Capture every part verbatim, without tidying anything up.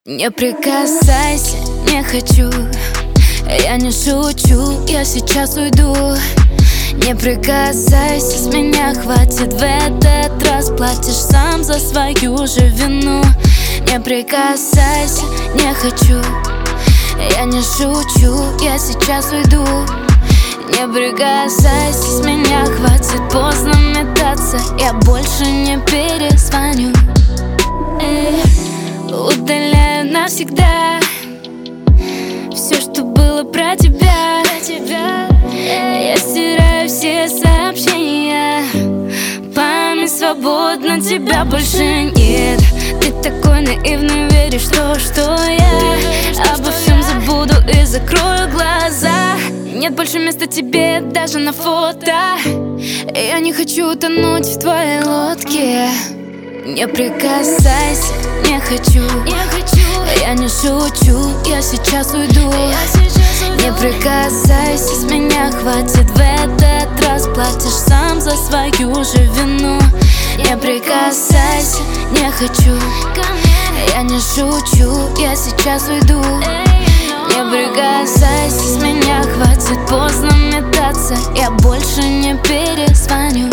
Не прикасайся, не хочу. Я не шучу, я сейчас уйду. Не прикасайся, с меня хватит. В этот раз платишь сам за свою же вину. Не прикасайся, не хочу. Я не шучу, я сейчас уйду. Не прикасайся, с меня хватит. Поздно метаться, я больше не перезвоню. Эй, удаляю навсегда все, что было про тебя, про тебя. Я стираю все сообщения. Память свободна, тебя больше нет. Ты такой наивный, веришь в то, что я обо всем забуду и закрою глаза. Нет больше места тебе даже на фото. Я не хочу тонуть в твоей лодке. Не прикасайся, не хочу. Я не шучу, я сейчас уйду. Не прикасайся, с меня хватит. В этот раз платишь сам за свою же вину. Не прикасайся, не хочу. Я не шучу, я сейчас уйду. Не прикасайся, с меня хватит. Поздно метаться, я больше не перезвоню.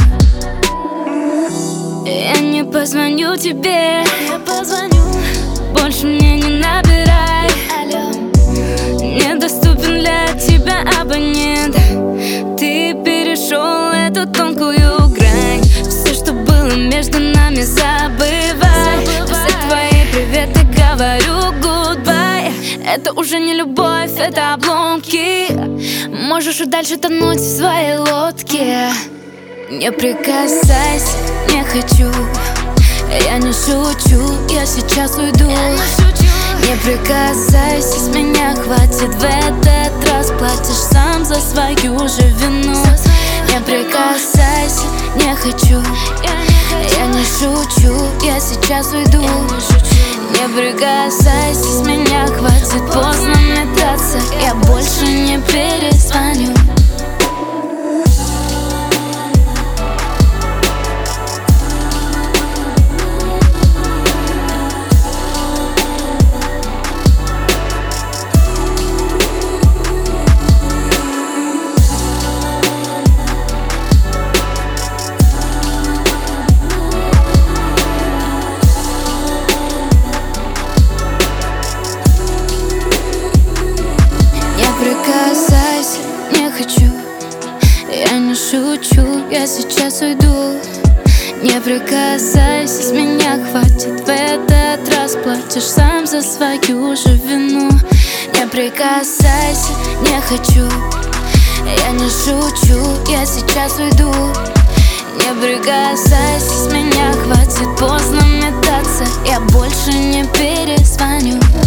Я не позвоню тебе, я позвоню. Больше мне не набирай. Алло. Недоступен для тебя абонент. Ты перешел эту тонкую грань. Все, что было между нами, забывай. На все твои приветы говорю goodbye. Это уже не любовь, это обломки. Можешь и дальше тонуть в своей лодке. Не прикасайся, не хочу. Я не шучу, я сейчас уйду. Не прикасайся, с меня хватит. В этот раз платишь сам за свою же вину. Не прикасайся, не хочу. Я не шучу, я сейчас уйду. Не прикасайся, с меня хватит. Поздно метаться, я больше не перезвоню. Прикасайся, не хочу. Я не шучу, я сейчас уйду. Не прикасайся, с меня хватит. В этот раз платишь сам за свою же вину. Не прикасайся, не хочу. Я не шучу, я сейчас уйду. Не прикасайся, с меня хватит. Поздно метаться, я больше не перезвоню.